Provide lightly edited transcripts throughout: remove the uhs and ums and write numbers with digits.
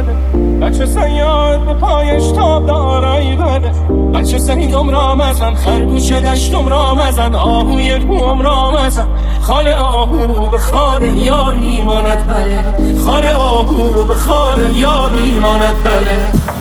بده. بچه سیاد به پایش تاب دارایی بده. بچه سیدم را مزن، خرگوش دشتم را مزن، آهوی کوم را مزن. خال آهو به خال یاری ماند بله، خال آهو به خال یاری ماند بله.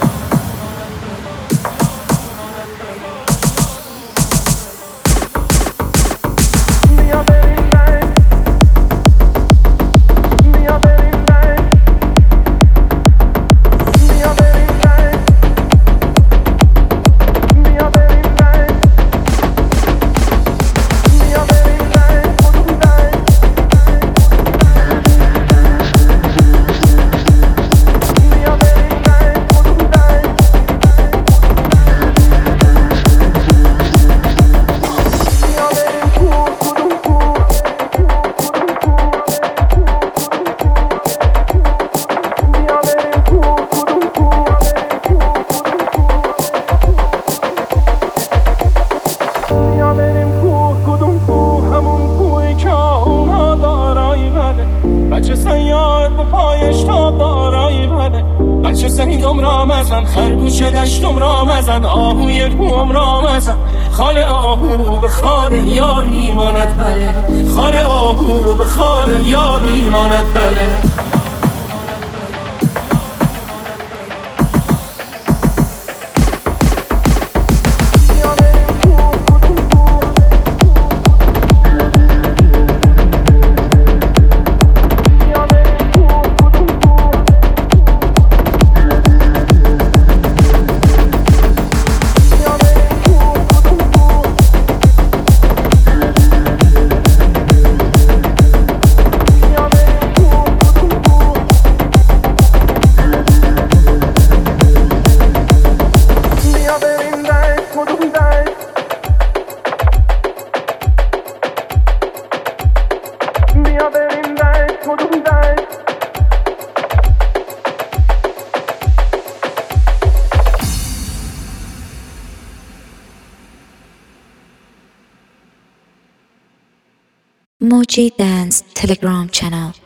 بچه سیاد به پایش تاب دارایی بده. بچه سیدم را مزن، خرگوش دشتم را مزن، آهوی کوم را مزن. خال آهو به خال یاری ماند بله، خال آهو به خال یاری ماند بله. Moji Dance Telegram channel.